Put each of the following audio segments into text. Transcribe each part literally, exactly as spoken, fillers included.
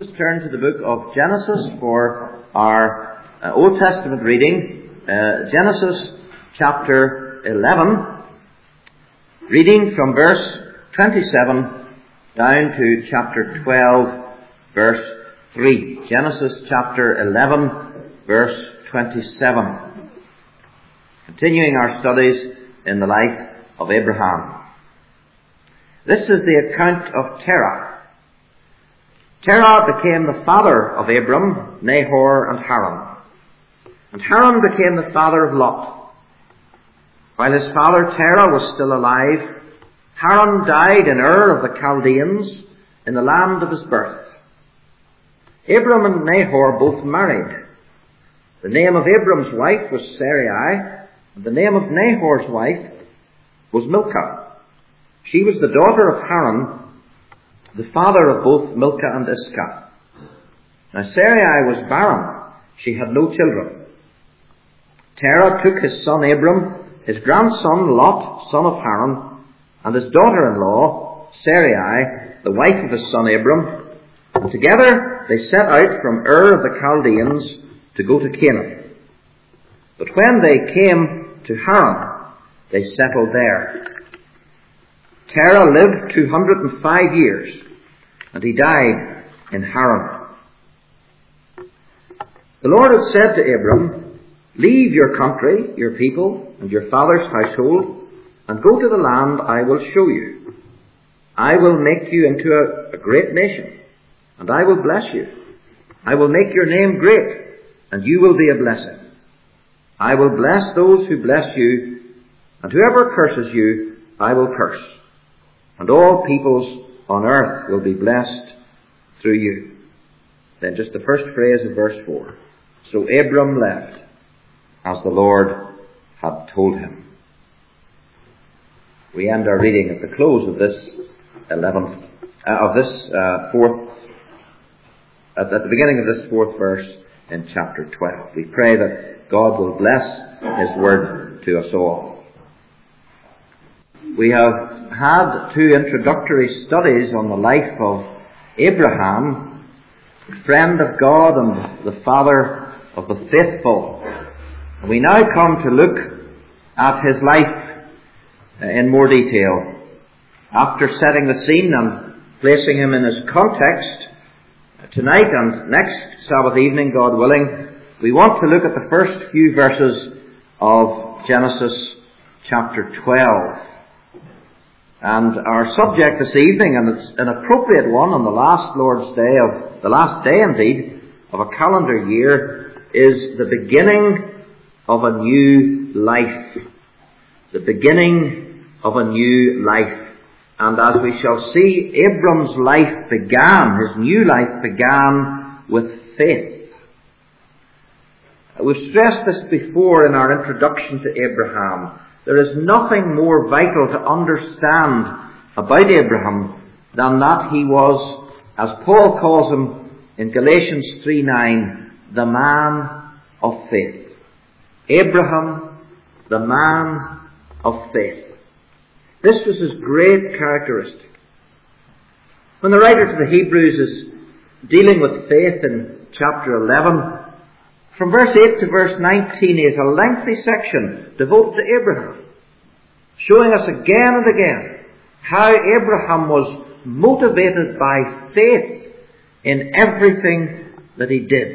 Let's turn to the book of Genesis for our uh, Old Testament reading. Uh, Genesis chapter eleven, reading from verse twenty-seven down to chapter twelve, verse three. Genesis chapter eleven, verse twenty-seven. Continuing our studies in the life of Abraham. This is the account of Terah. Terah became the father of Abram, Nahor, and Haran. And Haran became the father of Lot. While his father Terah was still alive, Haran died in Ur of the Chaldeans, in the land of his birth. Abram and Nahor both married. The name of Abram's wife was Sarai, and the name of Nahor's wife was Milcah. She was the daughter of Haran, the father of both Milcah and Iscah. Now Sarai was barren. She had no children. Terah took his son Abram, his grandson Lot, son of Haran, and his daughter-in-law, Sarai, the wife of his son Abram, and together they set out from Ur of the Chaldeans to go to Canaan. But when they came to Haran, they settled there. Terah lived two hundred and five years, and he died in Haran. The Lord had said to Abram, "Leave your country, your people, and your father's household, and go to the land I will show you. I will make you into a, a great nation, and I will bless you. I will make your name great, and you will be a blessing. I will bless those who bless you, and whoever curses you, I will curse. And all peoples on earth will be blessed through you." Then just the first phrase of verse four. So Abram left, as the Lord had told him. We end our reading at the close of this eleventh, uh, of this uh, fourth, at, at the beginning of this fourth verse in chapter twelve. We pray that God will bless His word to us all. We have had two introductory studies on the life of Abraham, friend of God and the father of the faithful. We now come to look at his life in more detail. After setting the scene and placing him in his context, tonight and next Sabbath evening, God willing, we want to look at the first few verses of Genesis chapter twelve. And our subject this evening, and it's an appropriate one on the last Lord's Day of, the last day indeed, of a calendar year, is the beginning of a new life. The beginning of a new life. And as we shall see, Abram's life began, his new life began with faith. We've stressed this before in our introduction to Abraham. There is nothing more vital to understand about Abraham than that he was, as Paul calls him in Galatians three nine, the man of faith. Abraham, the man of faith. This was his great characteristic. When the writer to the Hebrews is dealing with faith in chapter eleven, from verse eight to verse nineteen is a lengthy section devoted to Abraham, showing us again and again how Abraham was motivated by faith in everything that he did.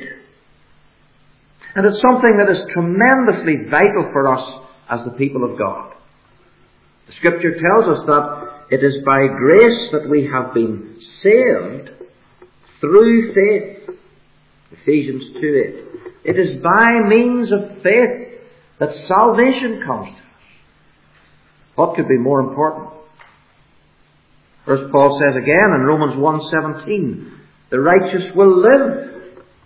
And it's something that is tremendously vital for us as the people of God. The Scripture tells us that it is by grace that we have been saved through faith. Ephesians two eight. It is by means of faith that salvation comes to us. What could be more important? First Paul says again in Romans one seventeen, the righteous will live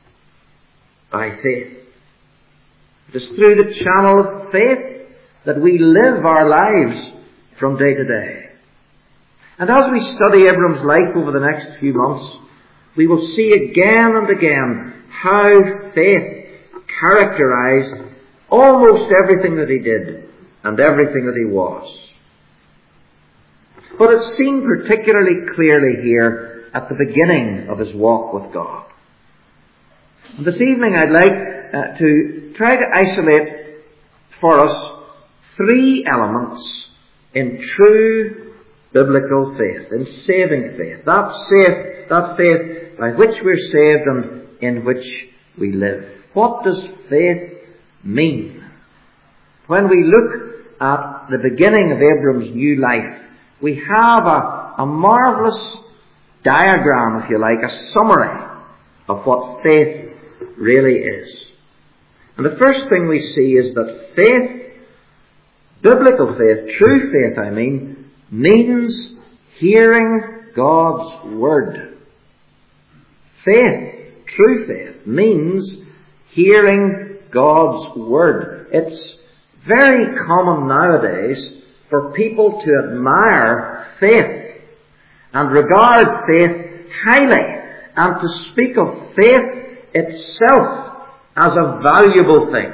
by faith. It is through the channel of faith that we live our lives from day to day. And as we study Abram's life over the next few months, we will see again and again how faith characterized almost everything that he did and everything that he was. But it's seen particularly clearly here at the beginning of his walk with God. And this evening I'd like uh, to try to isolate for us three elements in true biblical faith, in saving faith. That faith, that faith by which we're saved and in which we live. What does faith mean? When we look at the beginning of Abram's new life, we have a, a marvellous diagram, if you like, a summary of what faith really is. And the first thing we see is that faith, biblical faith, true faith I mean, means hearing God's Word. Faith, true faith, means hearing God's Word. It's very common nowadays for people to admire faith and regard faith highly and to speak of faith itself as a valuable thing.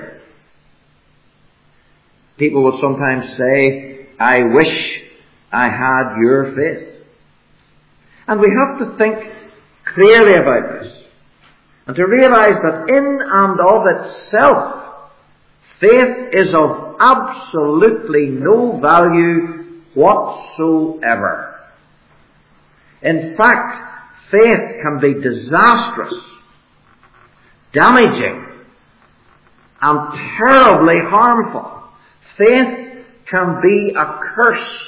People will sometimes say, I wish I had your faith. And we have to think clearly about this and to realize that in and of itself, faith is of absolutely no value whatsoever. In fact, faith can be disastrous, damaging, and terribly harmful. Faith can be a curse.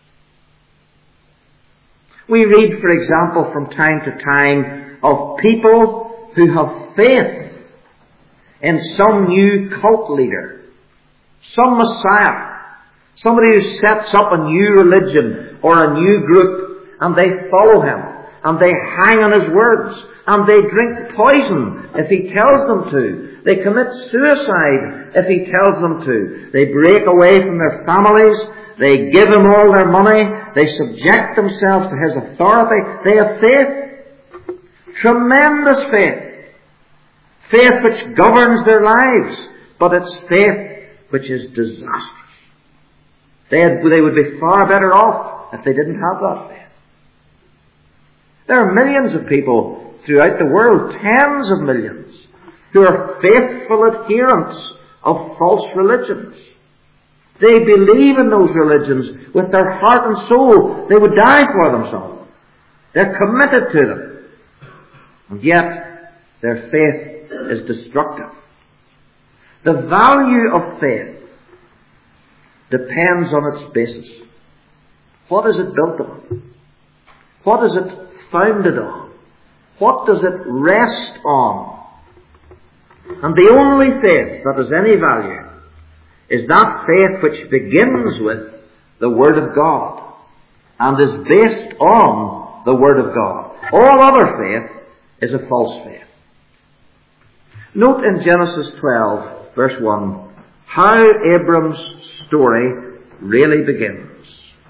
We read, for example, from time to time of people who have faith in some new cult leader, some Messiah, somebody who sets up a new religion or a new group, and they follow him, and they hang on his words, and they drink poison if he tells them to. They commit suicide if he tells them to. They break away from their families. They give him all their money. They subject themselves to his authority. They have faith. Tremendous faith. Faith which governs their lives. But it's faith which is disastrous. They, had, they would be far better off if they didn't have that faith. There are millions of people throughout the world, tens of millions, who are faithful adherents of false religions. They believe in those religions with their heart and soul. They would die for them, some. They're committed to them. And yet, their faith is destructive. The value of faith depends on its basis. What is it built on? What is it founded on? What does it rest on? And the only faith that has any value is that faith which begins with the Word of God and is based on the Word of God. All other faith is a false faith. Note in Genesis twelve, verse one, how Abram's story really begins.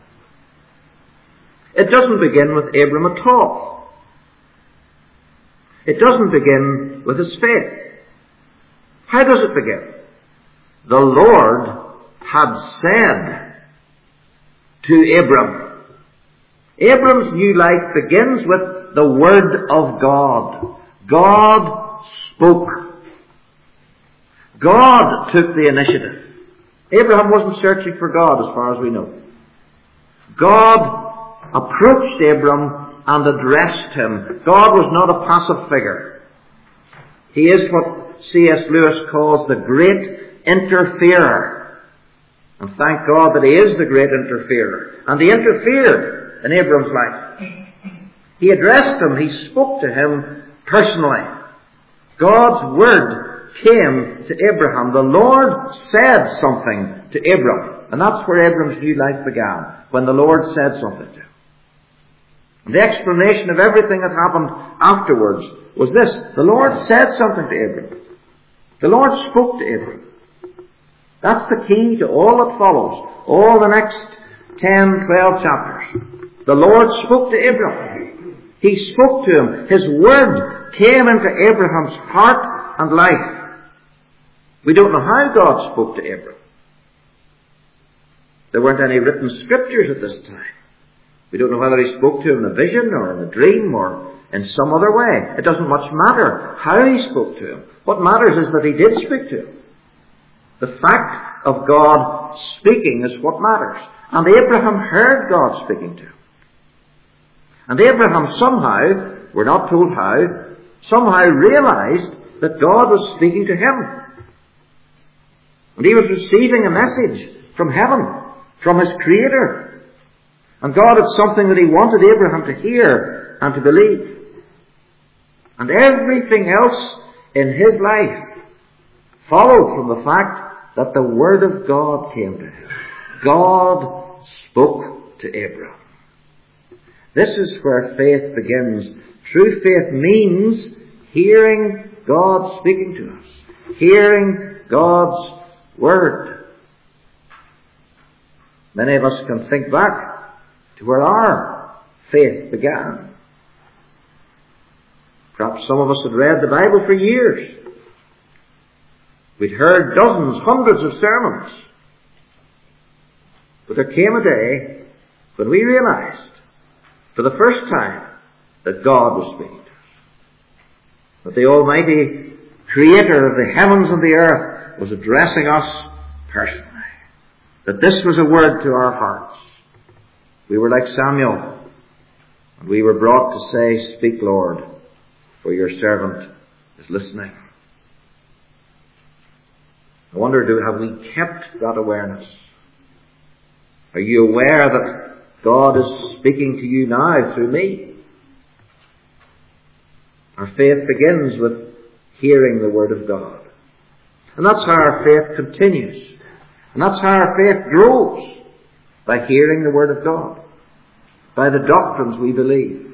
It doesn't begin with Abram at all. It doesn't begin with his faith. How does it begin? The Lord had said to Abram. Abram's new life begins with the Word of God. God spoke. God took the initiative. Abraham wasn't searching for God as far as we know. God approached Abram and addressed him. God was not a passive figure. He is what C S Lewis calls the great interferer. And thank God that he is the great interferer. And he interfered in Abram's life. He addressed him. He spoke to him personally. God's Word came to Abraham. The Lord said something to Abram. And that's where Abram's new life began. When the Lord said something to him. The explanation of everything that happened afterwards was this. The Lord said something to Abram. The Lord spoke to Abram. That's the key to all that follows. All the next ten, twelve chapters. The Lord spoke to Abram. He spoke to him. His Word came into Abraham's heart and life. We don't know how God spoke to Abram. There weren't any written scriptures at this time. We don't know whether he spoke to him in a vision or in a dream or in some other way. It doesn't much matter how he spoke to him. What matters is that he did speak to him. The fact of God speaking is what matters. And Abraham heard God speaking to him. And Abraham somehow, we're not told how, somehow realized that God was speaking to him. And he was receiving a message from heaven, from his Creator. And God had something that he wanted Abraham to hear and to believe. And everything else in his life followed from the fact that the Word of God came to him. God spoke to Abraham. This is where faith begins. True faith means hearing God speaking to us. Hearing God's Word. Many of us can think back to where our faith began. Perhaps some of us had read the Bible for years. We'd heard dozens, hundreds of sermons. But there came a day when we realized, for the first time, that God was speaking to us. That the Almighty Creator of the heavens and the earth was addressing us personally. That this was a word to our hearts. We were like Samuel, and we were brought to say, "Speak, Lord, for your servant is listening." I wonder, do have we kept that awareness? Are you aware that God is speaking to you now through me? Our faith begins with hearing the Word of God. And that's how our faith continues. And that's how our faith grows. By hearing the Word of God. By the doctrines we believe.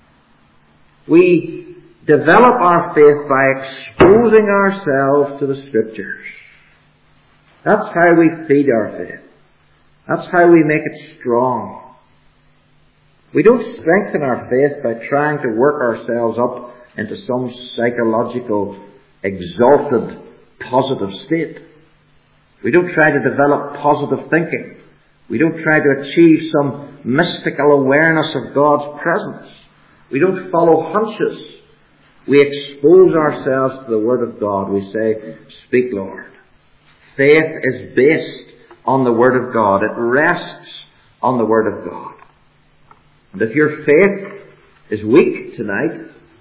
We develop our faith by exposing ourselves to the Scriptures. That's how we feed our faith. That's how we make it strong. We don't strengthen our faith by trying to work ourselves up into some psychological, exalted, positive state. We don't try to develop positive thinking. We don't try to achieve some mystical awareness of God's presence. We don't follow hunches. We expose ourselves to the Word of God. We say, "Speak, Lord." Faith is based on the Word of God. It rests on the Word of God. And if your faith is weak tonight,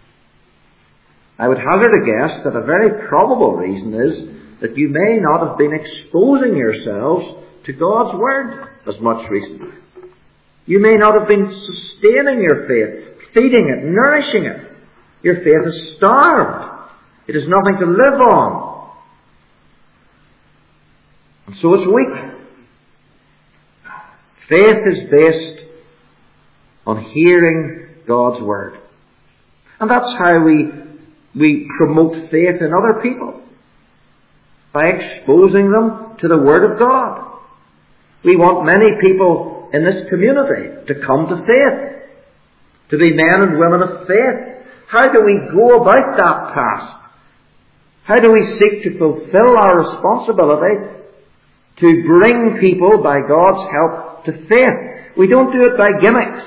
I would hazard a guess that a very probable reason is that you may not have been exposing yourselves to God's Word as much recently. You may not have been sustaining your faith, feeding it, nourishing it. Your faith is starved. It has nothing to live on. And so it's weak. Faith is based on hearing God's Word. And that's how we, we promote faith in other people. By exposing them to the Word of God. We want many people in this community to come to faith. To be men and women of faith. How do we go about that task? How do we seek to fulfill our responsibility to bring people, by God's help, to faith? We don't do it by gimmicks.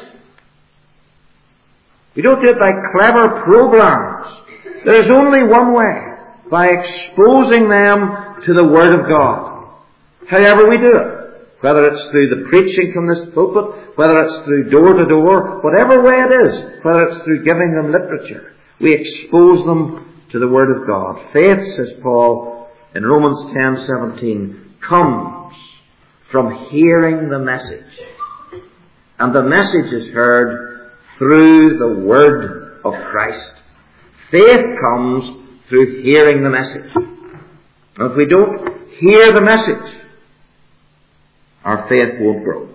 We don't do it by clever programs. There is only one way. By exposing them to the Word of God. However we do it. Whether it's through the preaching from this pulpit, whether it's through door to door, whatever way it is, whether it's through giving them literature, we expose them to the Word of God. Faith, says Paul in Romans ten seventeen, comes from hearing the message. And the message is heard through the Word of Christ. Faith comes through hearing the message. And if we don't hear the message, our faith won't grow.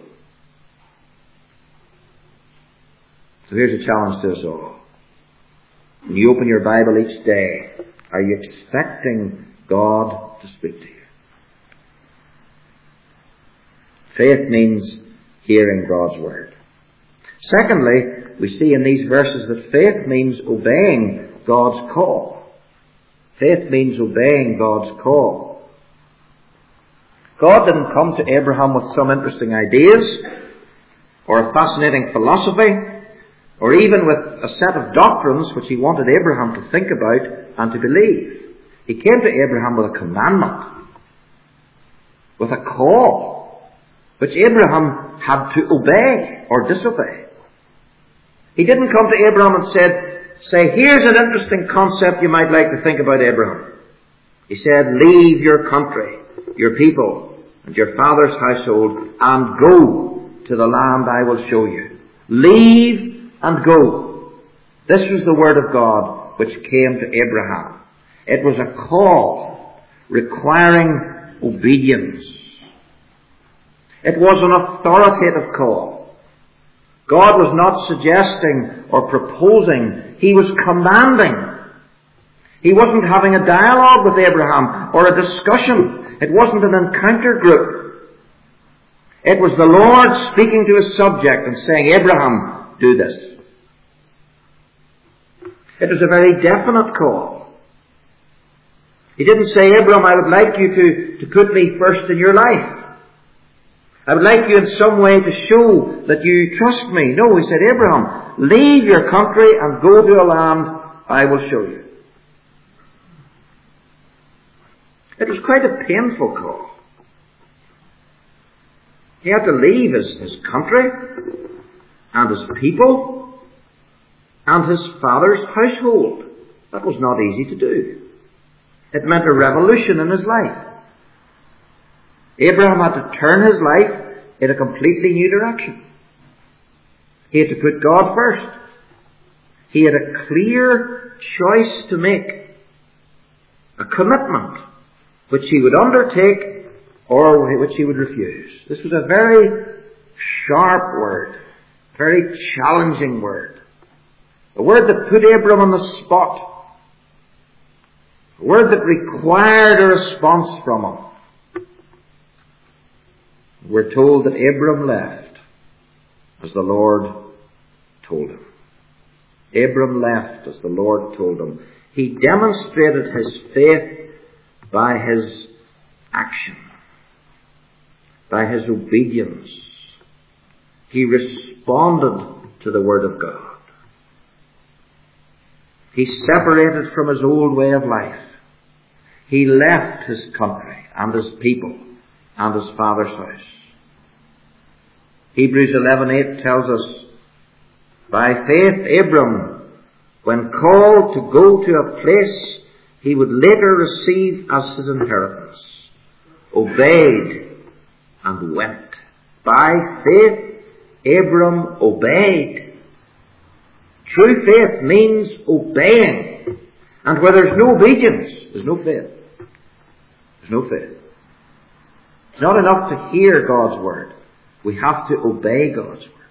So here's a challenge to us all. When you open your Bible each day, are you expecting God to speak to you? Faith means hearing God's Word. Secondly, we see in these verses that faith means obeying God's call. Faith means obeying God's call. God didn't come to Abraham with some interesting ideas or a fascinating philosophy, or even with a set of doctrines which he wanted Abraham to think about and to believe. He came to Abraham with a commandment, with a call, which Abraham had to obey or disobey. He didn't come to Abraham and said, say, here's an interesting concept you might like to think about, Abraham. He said, leave your country, your people, and your father's household, and go to the land I will show you. Leave and go. This was the word of God which came to Abraham. It was a call requiring obedience. It was an authoritative call. God was not suggesting or proposing. He was commanding. He wasn't having a dialogue with Abraham or a discussion. It wasn't an encounter group. It was the Lord speaking to his subject and saying, Abraham, do this. It was a very definite call. He didn't say, Abraham, I would like you to, to put me first in your life. I would like you in some way to show that you trust me. No, he said, Abraham, leave your country and go to a land I will show you. It was quite a painful call. He had to leave his, his country and his people and his father's household. That was not easy to do. It meant a revolution in his life. Abraham had to turn his life in a completely new direction. He had to put God first. He had a clear choice to make. A commitment which he would undertake or which he would refuse. This was a very sharp word, very challenging word. A word that put Abraham on the spot. A word that required a response from him. We're told that Abram left as the Lord told him. Abram left as the Lord told him. He demonstrated his faith by his action, by his obedience. He responded to the Word of God. He separated from his old way of life. He left his country and his people and his father's house. Hebrews eleven eight tells us, by faith Abram, when called to go to a place he would later receive as his inheritance, obeyed and went. By faith Abram obeyed. True faith means obeying. And where there's no obedience, there's no faith. There's no faith. It's not enough to hear God's word. We have to obey God's word.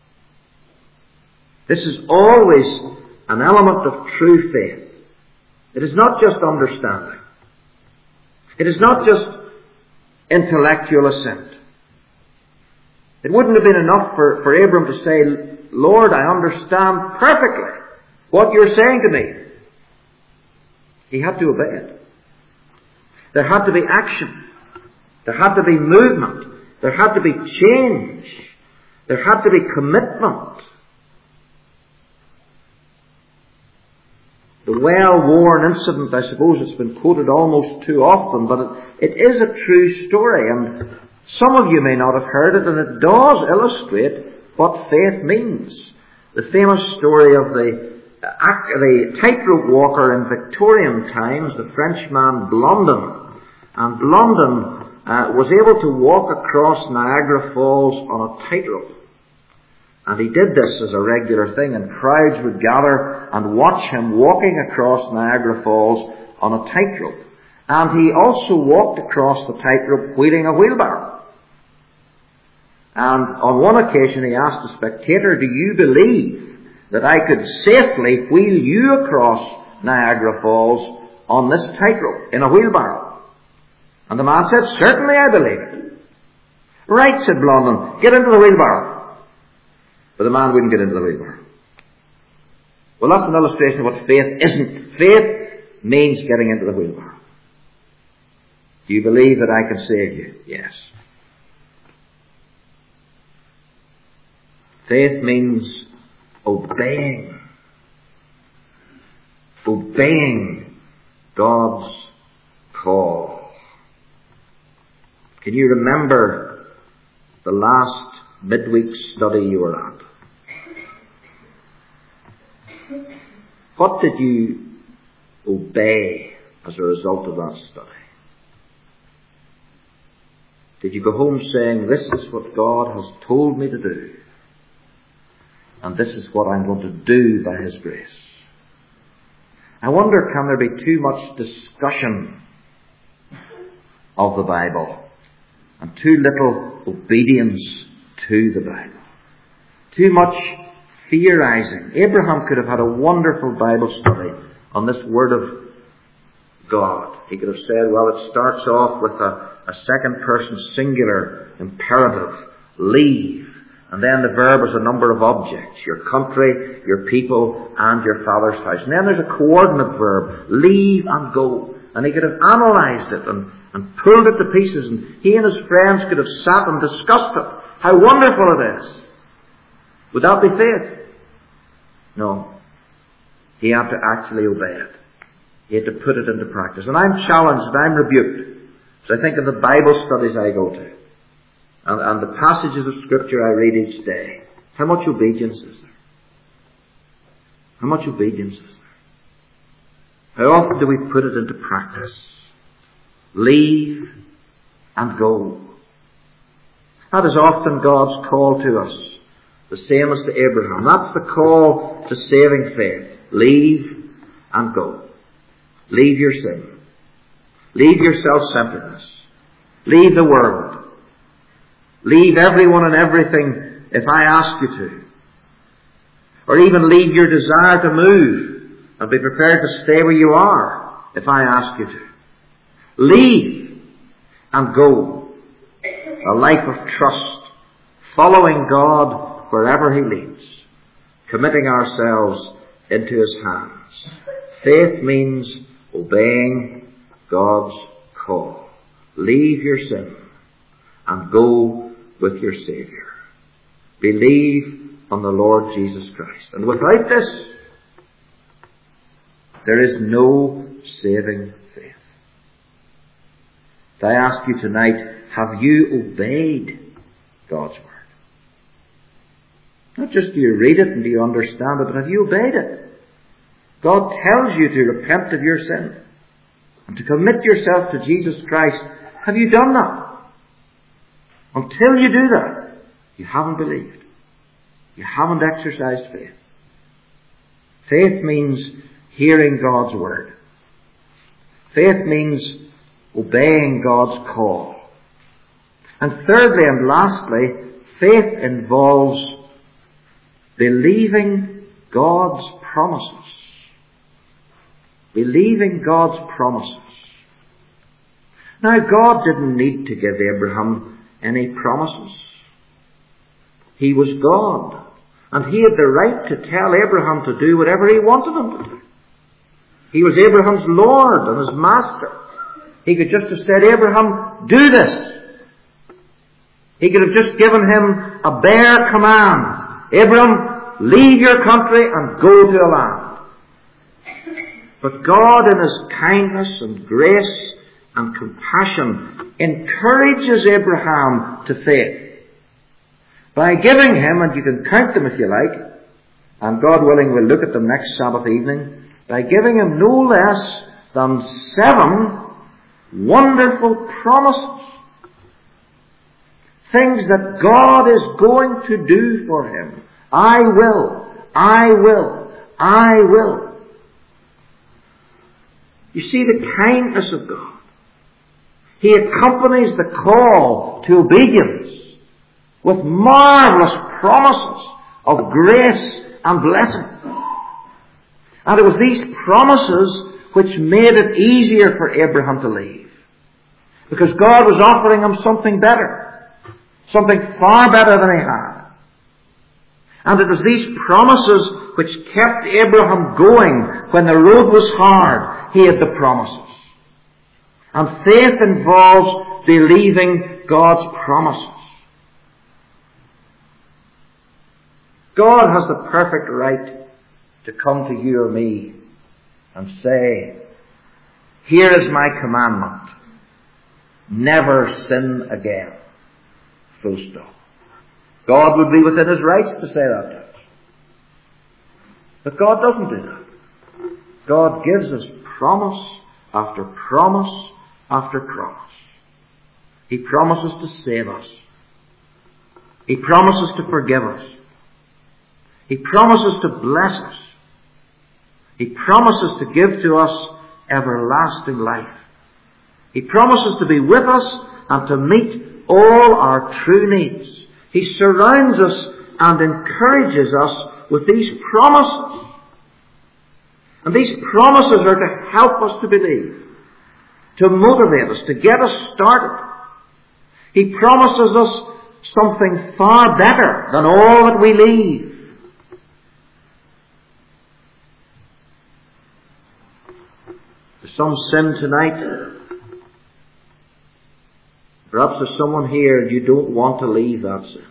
This is always an element of true faith. It is not just understanding. It is not just intellectual assent. It wouldn't have been enough for, for Abram to say, Lord, I understand perfectly what you're saying to me. He had to obey it. There had to be action. There had to be movement. There had to be change. There had to be commitment. The well-worn incident, I suppose it's been quoted almost too often, but it, it is a true story, and some of you may not have heard it, and it does illustrate what faith means. The famous story of the, the tightrope walker in Victorian times, the Frenchman Blondin. And Blondin uh, was able to walk across Niagara Falls on a tightrope. And he did this as a regular thing, and crowds would gather and watch him walking across Niagara Falls on a tightrope. And he also walked across the tightrope wheeling a wheelbarrow. And on one occasion he asked a spectator, do you believe that I could safely wheel you across Niagara Falls on this tightrope in a wheelbarrow? And the man said, certainly I believe it. Right, said Blondin, get into the wheelbarrow. But the man wouldn't get into the wheelbarrow. Well, that's an illustration of what faith isn't. Faith means getting into the wheelbarrow. Do you believe that I can save you? Yes. Faith means obeying. Obeying God's call. Can you remember the last midweek study you were at? What did you obey as a result of that study? Did you go home saying, this is what God has told me to do, and this is what I'm going to do by His grace? I wonder, can there be too much discussion of the Bible and too little obedience to the Bible? Too much theorizing. Abraham could have had a wonderful Bible study on this Word of God. He could have said, well, it starts off with a, a second person singular imperative, leave. And then the verb is a number of objects, your country, your people, and your father's house. And then there's a coordinate verb, leave and go. And he could have analysed it and, and pulled it to pieces, and he and his friends could have sat and discussed it. How wonderful it is. Would that be faith? No. He had to actually obey it. He had to put it into practice. And I'm challenged and I'm rebuked. So I think of the Bible studies I go to, and, and the passages of Scripture I read each day. How much obedience is there? How much obedience is there? How often do we put it into practice? Leave and go. That is often God's call to us. The same as to Abraham. That's the call to saving faith. Leave and go. Leave your sin. Leave your self-centeredness. Leave the world. Leave everyone and everything if I ask you to. Or even leave your desire to move and be prepared to stay where you are if I ask you to. Leave and go. A life of trust, following God wherever He leads, committing ourselves into His hands. Faith means obeying God's call. Leave your sin and go with your Saviour. Believe on the Lord Jesus Christ. And without this, there is no saving faith. If I ask you tonight, have you obeyed God's Word? Not just do you read it and do you understand it, but have you obeyed it? God tells you to repent of your sin and to commit yourself to Jesus Christ. Have you done that? Until you do that, you haven't believed. You haven't exercised faith. Faith means hearing God's Word. Faith means obeying God's call. And thirdly and lastly, faith involves believing God's promises. Believing God's promises. Now, God didn't need to give Abraham any promises. He was God. And He had the right to tell Abraham to do whatever He wanted him to do. He was Abraham's Lord and his Master. He could just have said, Abraham, do this. He could have just given him a bare command. Abraham, leave your country and go to a land. But God, in His kindness and grace and compassion, encourages Abraham to faith by giving him, and you can count them if you like, and God willing we'll look at them next Sabbath evening, by giving him no less than seven wonderful promises. Things that God is going to do for him. I will, I will, I will. You see the kindness of God. He accompanies the call to obedience with marvelous promises of grace and blessing. And it was these promises which made it easier for Abraham to leave. Because God was offering him something better. Something far better than he had. And it was these promises which kept Abraham going when the road was hard. He had the promises. And faith involves believing God's promises. God has the perfect right to come to you or me and say, here is my commandment. Never sin again. Full stop. God would be within his rights to say that to us. But God doesn't do that. God gives us promise after promise after promise. He promises to save us. He promises to forgive us. He promises to bless us. He promises to give to us everlasting life. He promises to be with us and to meet all our true needs. He surrounds us and encourages us with these promises. And these promises are to help us to believe, to motivate us, to get us started. He promises us something far better than all that we leave. There's some sin tonight. Perhaps there's someone here and you don't want to leave that sin.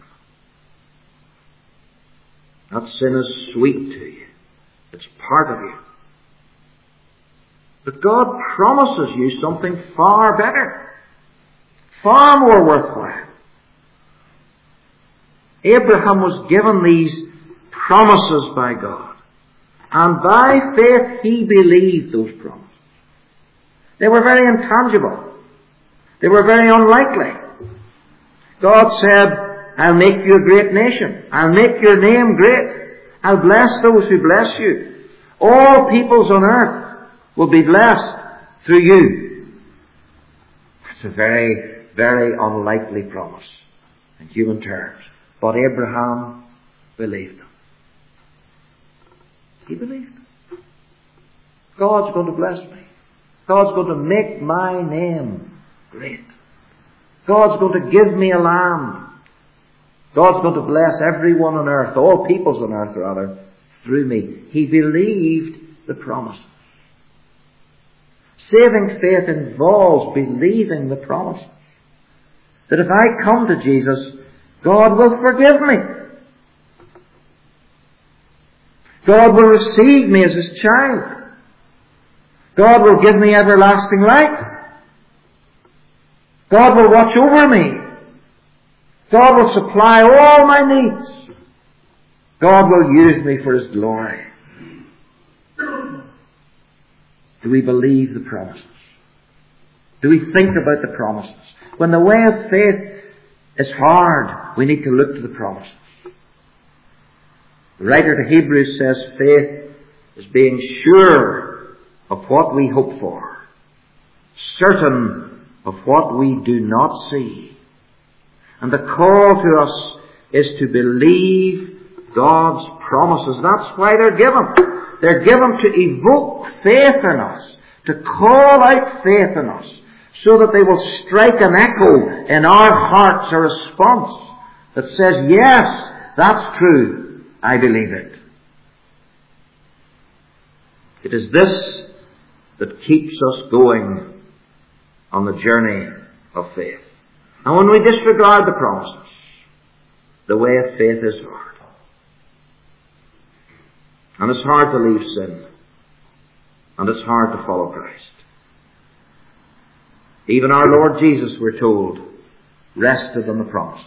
That sin is sweet to you. It's part of you. But God promises you something far better, far more worthwhile. Abraham was given these promises by God, and by faith he believed those promises. They were very intangible. They were very unlikely. God said, I'll make you a great nation. I'll make your name great. I'll bless those who bless you. All peoples on earth will be blessed through you. That's a very, very unlikely promise in human terms. But Abraham believed them. He believed them. God's going to bless me. God's going to make my name great. God's going to give me a land. God's going to bless everyone on earth, all peoples on earth rather, through me. He believed the promises. Saving faith involves believing the promises. That if I come to Jesus, God will forgive me. God will receive me as his child. God will give me everlasting life. God will watch over me. God will supply all my needs. God will use me for his glory. Do we believe the promises? Do we think about the promises? When the way of faith is hard, we need to look to the promises. The writer to Hebrews says faith is being sure of what we hope for, certain of what we do not see. And the call to us is to believe God's promises. That's why they're given. They're given to evoke faith in us, to call out faith in us, so that they will strike an echo in our hearts, a response that says, yes, that's true, I believe it. It is this that keeps us going on the journey of faith. And when we disregard the promises, the way of faith is hard. And it's hard to leave sin. And it's hard to follow Christ. Even our Lord Jesus, we're told, rested on the promises.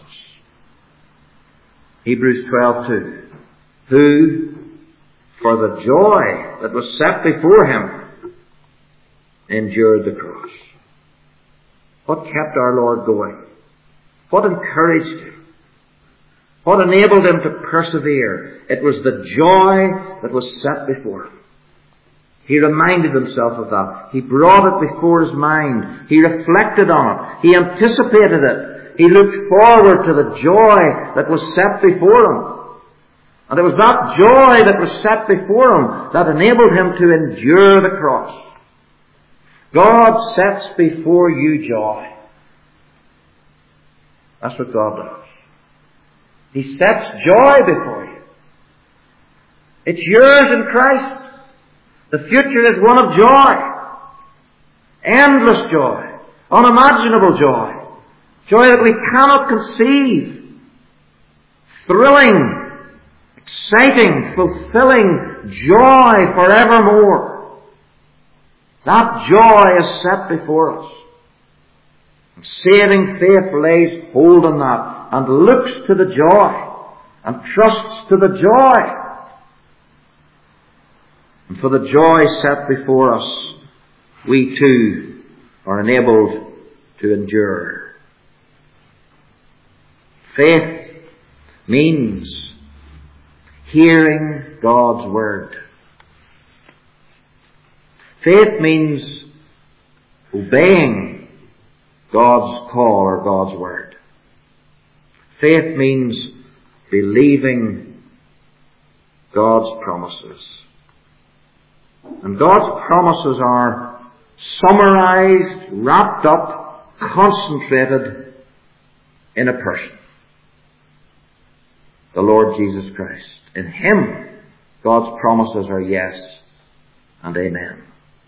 Hebrews twelve two. Who, for the joy that was set before him, endured the cross. What kept our Lord going? What encouraged him? What enabled him to persevere? It was the joy that was set before him. He reminded himself of that. He brought it before his mind. He reflected on it. He anticipated it. He looked forward to the joy that was set before him. And it was that joy that was set before him that enabled him to endure the cross. God sets before you joy. That's what God does. He sets joy before you. It's yours in Christ. The future is one of joy. Endless joy. Unimaginable joy. Joy that we cannot conceive. Thrilling. exciting, fulfilling joy forevermore. That joy is set before us. Saving faith lays hold on that and looks to the joy and trusts to the joy. And for the joy set before us, we too are enabled to endure. Faith means hearing God's word. Faith means obeying God's call or God's word. Faith means believing God's promises. And God's promises are summarized, wrapped up, concentrated in a person. The Lord Jesus Christ. In Him, God's promises are yes and amen.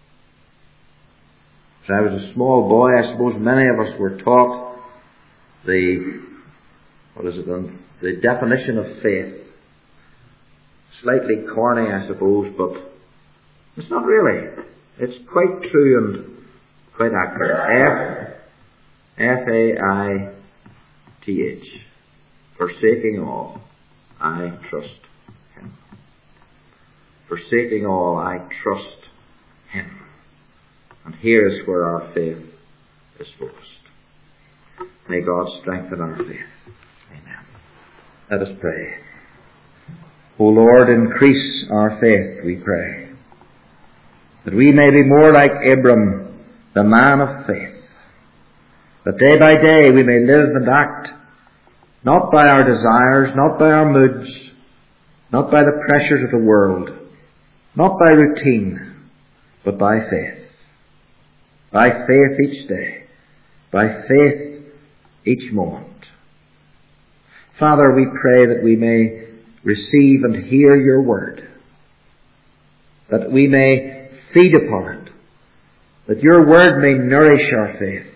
As I was a small boy, I suppose many of us were taught the, what is it then, the definition of faith. Slightly corny, I suppose, but it's not really. It's quite true and quite accurate. F, F A I T H. Forsaking all, I trust Him. Forsaking all, I trust Him. And here is where our faith is focused. May God strengthen our faith. Amen. Let us pray. O Lord, increase our faith, we pray, that we may be more like Abram, the man of faith, that day by day we may live and act not by our desires, not by our moods, not by the pressures of the world, not by routine, but by faith. By faith each day, by faith each moment. Father, we pray that we may receive and hear your word, that we may feed upon it, that your word may nourish our faith.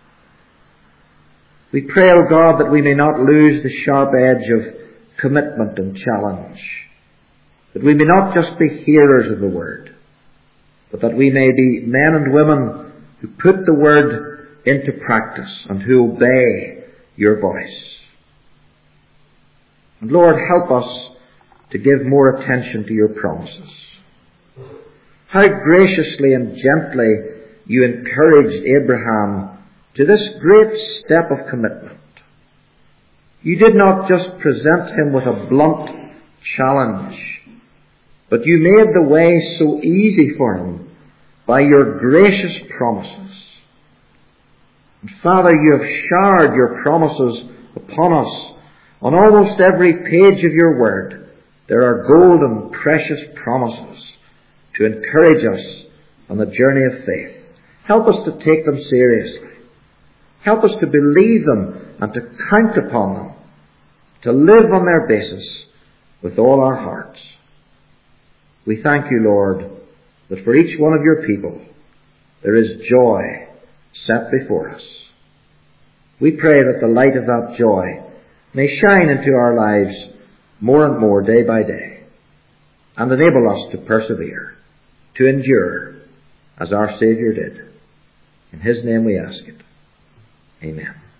We pray, O God, that we may not lose the sharp edge of commitment and challenge, that we may not just be hearers of the word, but that we may be men and women who put the word into practice and who obey your voice. And Lord, help us to give more attention to your promises. How graciously and gently you encouraged Abraham to this great step of commitment. You did not just present him with a blunt challenge, but you made the way so easy for him by your gracious promises. And Father, you have showered your promises upon us. On almost every page of your word, there are golden, precious promises to encourage us on the journey of faith. Help us to take them seriously. Help us to believe them and to count upon them, to live on their basis with all our hearts. We thank you, Lord, that for each one of your people there is joy set before us. We pray that the light of that joy may shine into our lives more and more day by day and enable us to persevere, to endure as our Saviour did. In His name we ask it. Amen.